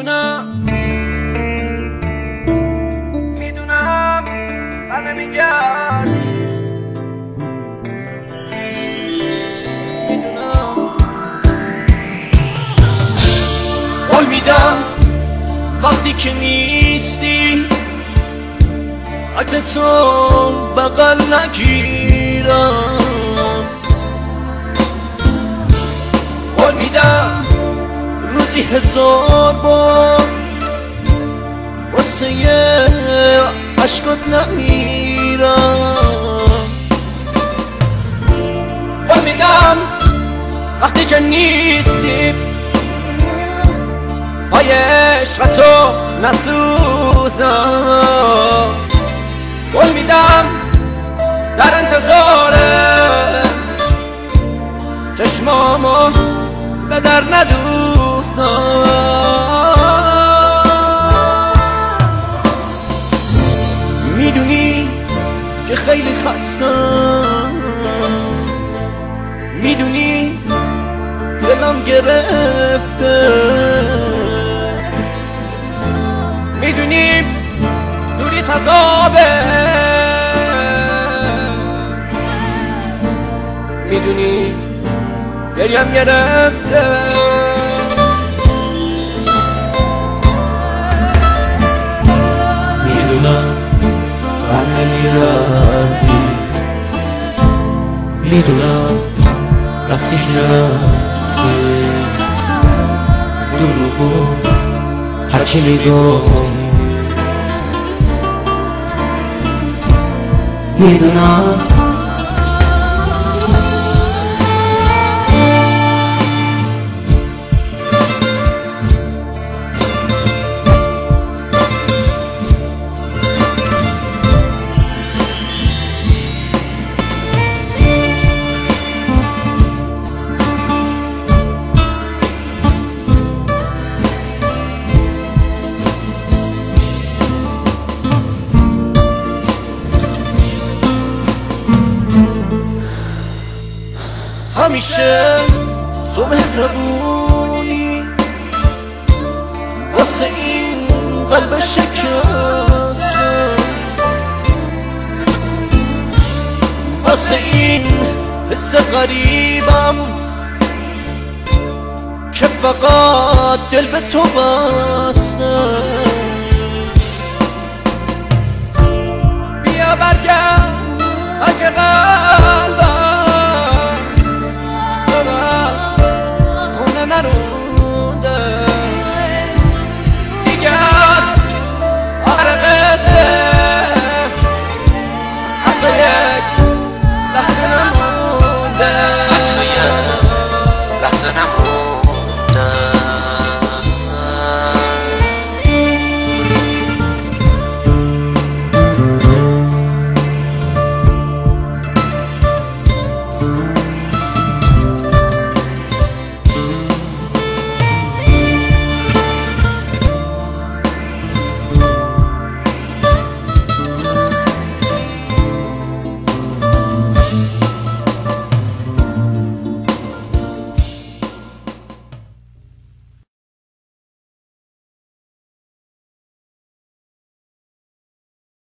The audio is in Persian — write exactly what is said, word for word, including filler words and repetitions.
میدونم میدونم همه میگن میدونم قول میدم وقتی که نیستی عکس تو بغل نگیرم قول میدم روزی هزار بار واسه عشقات نمیرم قول میدم وقتی که نیستی پای عشق تو نسوزم قول میدم در انتظار چشمامو به در ندوزم میدونی که خیلی خستم میدونی دلم گرفته میدونی دوری تذابه میدونی گریم گرفته میدونم بر نمیردی میدونم رفتی که رفتی دروغو هرچی میگم میدونم همیشه تو مهربونی واسه این قلب شکسته واسه این حس غریبم که فقط دل به تو بسته بیا برگرد اگه قلبم